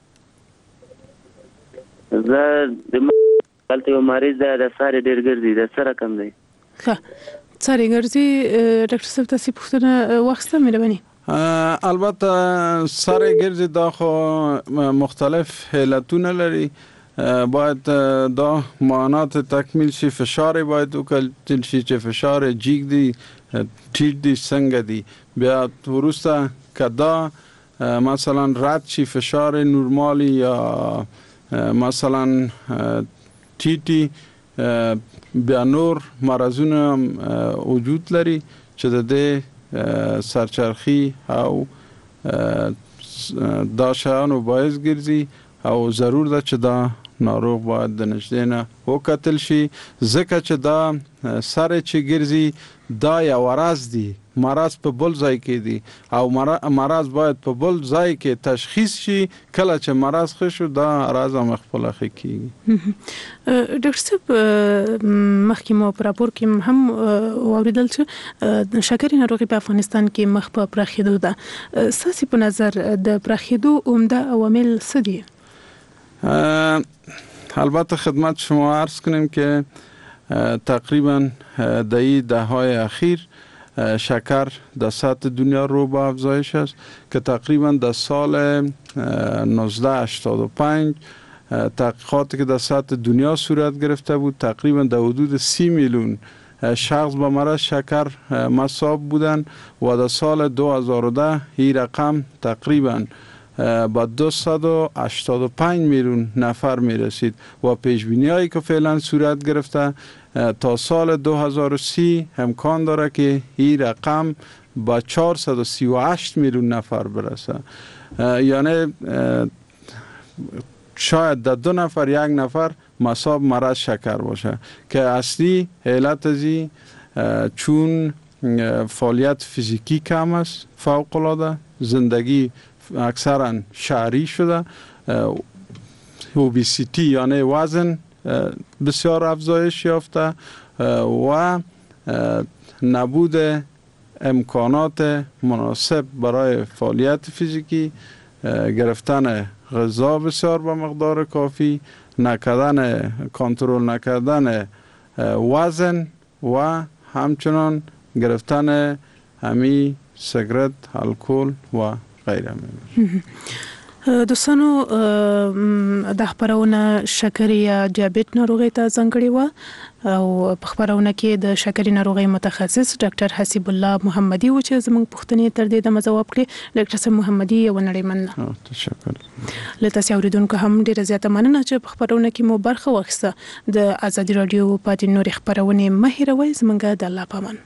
زه د هلته یو مریض دی، د ساري ډېر ګرځي، د څه رقم دی؟ ښه ساري ګرځي، ډاکټر صاحب تاسې پوښتنه واخیسته، مهرباني. البته ساري ګرځي دا خو مختلف علتونه لري، باید دا معاینات تکمیل شي، فشار باید وکتل شي چې فشار جیګ دی ټیټ دی څنګه دی، بیا وروسته که دا مثلا رد شي فشار نورمالی یا مثلا ټیټی، بیا نور مرضونه وجود لري چې د دې سرچرخی او دا شیانو باعث ګرځي او ضرور ده چې دا ناروغ باید د نږدې نه وکتل شي، ځکه چې دا سر چې ګرځي دا یو ورځ دی، مرض په بل ځای کې دی او مرض باید په بل ځای کې تشخیص شي. کله چې مرض ښه شو دا راز هم خپله ښه کېږي. ډاکټر صاحب مخکې مو په راپور کې هم واورېدل چې شکرې ناروغي په افغانستان کې مخ په پراخېدو ده. ستاسې په نظر د پراخېدو عمده عوامل څه دي؟ البته خدمت شما عرض کنیم که تقریبا در این دههای اخیر شکر در سطح دنیا رو به افزایش است که تقریبا در سال نوزده هشتاد و پنج تحقیقاتی که در سطح دنیا صورت گرفته بود تقریبا در حدود سی میلیون شخص با مرض شکر مصاب بودند و در سال دو هزار و ده این رقم تقریبا با دویست و هشتاد و پنج میلیون نفر می رسید و پیشبینی هایی که فعلا صورت گرفته تا سال دو هزار و سی امکان داره که این رقم با چهارصد و سی و هشت میلیون نفر برسه. یعنی شاید در دو نفر یک نفر مصاب مرض شکر باشه که اصلی علت ازی چون فعالیت فیزیکی کم است، فوق العاده زندگی اکثرا شهری شده، اوبیسیتی یعنی وزن بسیار افزایش یافته و نبود امکانات مناسب برای فعالیت فیزیکی، گرفتن غذا بسیار به مقدار کافی، نکردن کنترل نکردن وزن و همچنان گرفتن همی سیگرت، الکل و غیره. دوستانو د خبرونه شکرې یا دیابېت ناروغي ته ځانګړې و او په خبرونه کې د شکرې ناروغي متخصص ډاکټر حسیب الله محمدي و چې زموږ پوښتنې تر دې دمه ځواب کړې. ډاکټر صاحب محمدي یو نړۍ مننه. تشکر. له تاسو اوریدونکو هم ډیره زیاته مننه چې په خبرونه کې مو برخه واخیسته. د ازادي رادیو پاتې نورې خبرونه مه هېروئ. زموږ د الله پامان.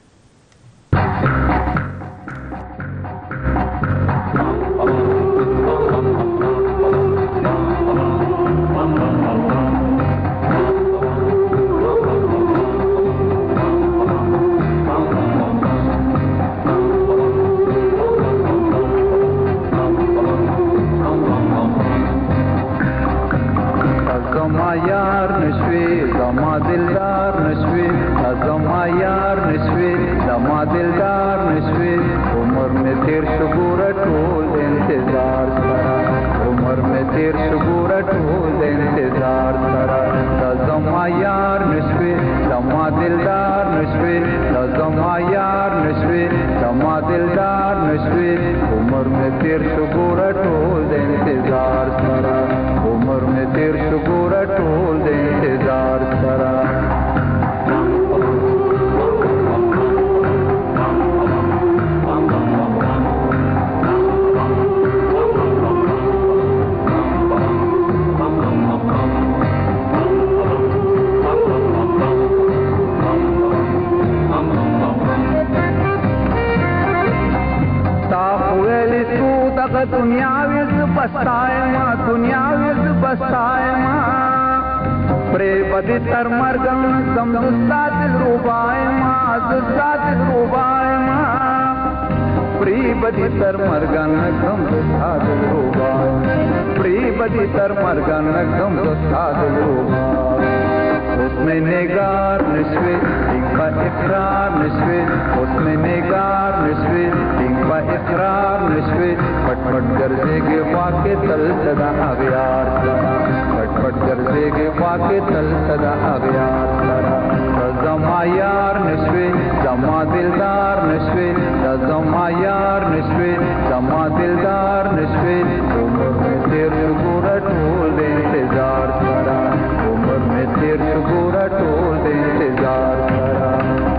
بدی تر مرگم زم زستا دل روبای ما زستا دل روبای ما پری بدی تر مرگم زم زستا دل روبای پری بدی تر مرگم زم زستا دل روبای उसमें नेगार नशवे इंबा इकरार नशवे उसमें नेगार नशवे इंबा इकरार नशवे पटपट गरजे के वाके तल सदा अगयार सरा पटपट गरजे के वाके तल सदा अगयार सरा जमा यार नशवे जमा दिलदार नशवे जमा यार नशवे जमा दिलदार नशवे उम्र में तेरे गुरा टोल दे इंतजार सरा उम्र में तेरे गुरा टोल दे इंतजार करा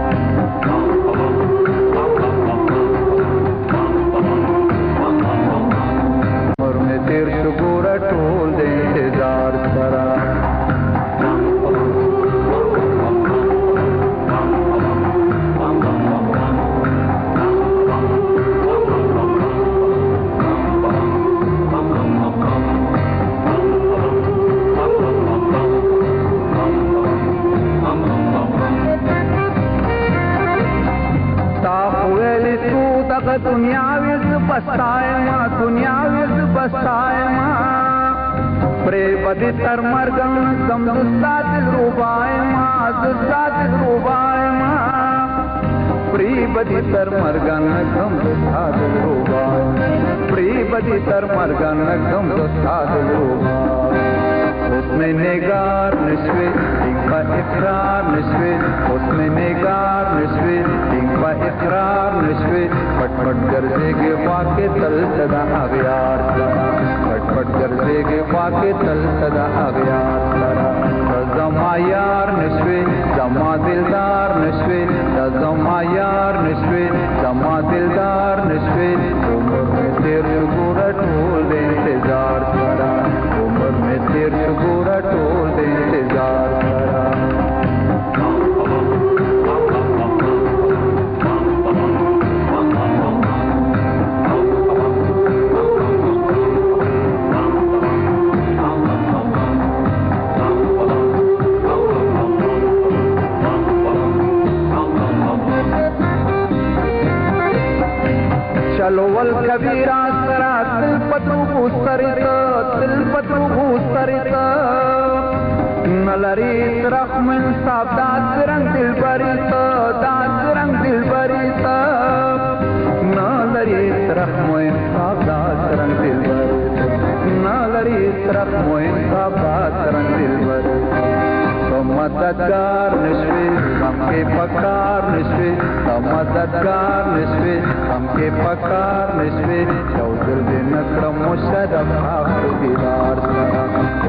उम्र में तेरे गुरा टोल दे इंतजार करा दुनिया विज बसाए माँ दुनिया विज बसाए माँ प्रे बदी तर मरगम सम दुस्ता दिल रूबाए माँ दुस्ता दिल रूबाए माँ प्री बदी तर मरगन सम दुस्ता दिल रूबाए प्री बदी तर मरगन सम दुस्ता दिल रूबाए उसमें नेगार नशवे इंबा इकरार नशवे उसमें नेगार नशवे इंबा इकरार नशवे पटपट गरजे के वाके तल सदा अगयार सरा पटपट गरजे के वाके तल सदा अगयार सरा जमा यार नशवे जमा दिलदार नशवे जमा यार नशवे जमा दिलदार नशवे उम्र में तेरे गुरा टोल दे इंतजार सरा उम्र में तेरे गुरा टोल दे इंतजार करा चलो वल कबीरा सरा दिल पतू भूसरित दिल पतू भूसरित नलरी रखमन साब दास रंग दिल बरित दास रंग दिल बरित नलरी रखमन साब दास रंग दिल बरित नलरी रखमन साब दास रंग दिल बरित मददगार नशवे हमके पकार नशवे मददगार नशवे हमके पकार नशवे चौधर दिन क्रम मुशरफ दीदार